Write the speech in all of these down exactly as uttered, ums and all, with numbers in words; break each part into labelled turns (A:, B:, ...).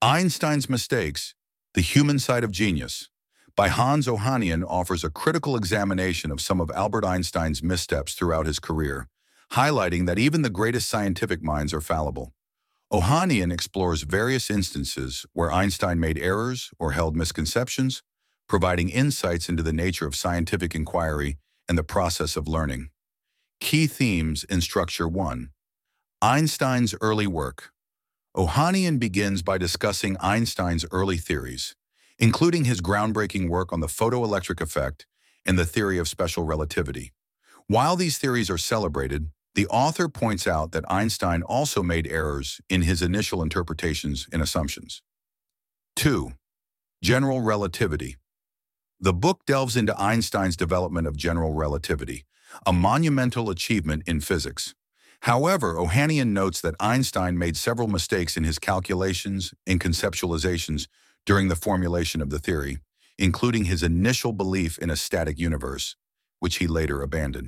A: Einstein's Mistakes, The Human Side of Genius, by Hans Ohanian offers a critical examination of some of Albert Einstein's missteps throughout his career, highlighting that even the greatest scientific minds are fallible. Ohanian explores various instances where Einstein made errors or held misconceptions, providing insights into the nature of scientific inquiry and the process of learning. Key themes in Structure one. Einstein's early work. Ohanian begins by discussing Einstein's early theories, including his groundbreaking work on the photoelectric effect and the theory of special relativity. While these theories are celebrated, the author points out that Einstein also made errors in his initial interpretations and assumptions. two. General relativity. The book delves into Einstein's development of general relativity, a monumental achievement in physics. However, Ohanian notes that Einstein made several mistakes in his calculations and conceptualizations during the formulation of the theory, including his initial belief in a static universe, which he later abandoned.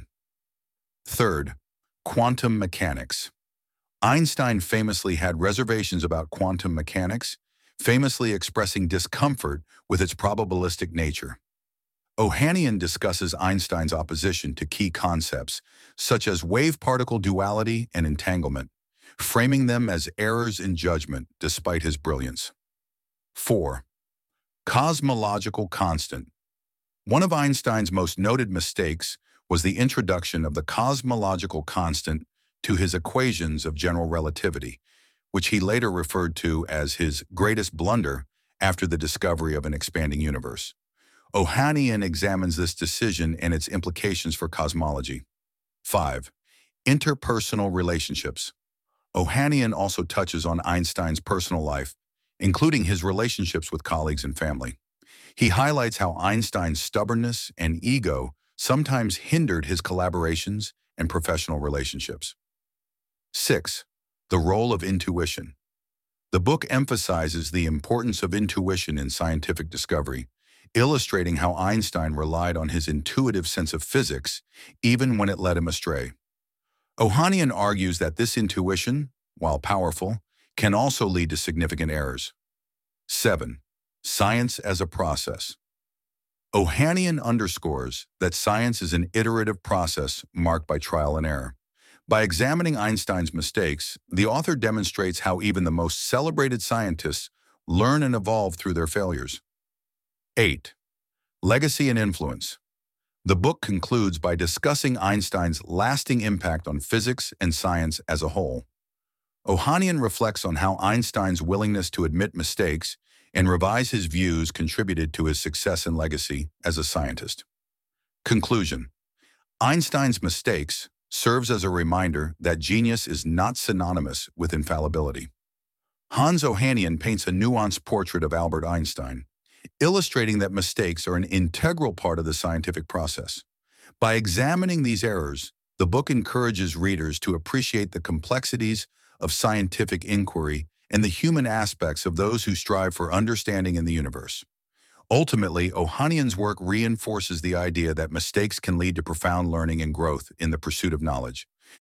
A: Third, quantum mechanics. Einstein famously had reservations about quantum mechanics, famously expressing discomfort with its probabilistic nature. Ohanian discusses Einstein's opposition to key concepts, such as wave-particle duality and entanglement, framing them as errors in judgment despite his brilliance. four. Cosmological constant. One of Einstein's most noted mistakes was the introduction of the cosmological constant to his equations of general relativity, which he later referred to as his greatest blunder after the discovery of an expanding universe. Ohanian examines this decision and its implications for cosmology. five. Interpersonal relationships. Ohanian also touches on Einstein's personal life, including his relationships with colleagues and family. He highlights how Einstein's stubbornness and ego sometimes hindered his collaborations and professional relationships. six. The role of intuition. The book emphasizes the importance of intuition in scientific discovery, illustrating how Einstein relied on his intuitive sense of physics even when it led him astray. Ohanian argues that this intuition, while powerful, can also lead to significant errors. seven. Science as a process. Ohanian underscores that science is an iterative process marked by trial and error. By examining Einstein's mistakes, the author demonstrates how even the most celebrated scientists learn and evolve through their failures. eight. Legacy and influence. The book concludes by discussing Einstein's lasting impact on physics and science as a whole. Ohanian reflects on how Einstein's willingness to admit mistakes and revise his views contributed to his success and legacy as a scientist. Conclusion. Einstein's mistakes serves as a reminder that genius is not synonymous with infallibility. Hans Ohanian paints a nuanced portrait of Albert Einstein, illustrating that mistakes are an integral part of the scientific process. By examining these errors, the book encourages readers to appreciate the complexities of scientific inquiry and the human aspects of those who strive for understanding in the universe. Ultimately, Ohanian's work reinforces the idea that mistakes can lead to profound learning and growth in the pursuit of knowledge.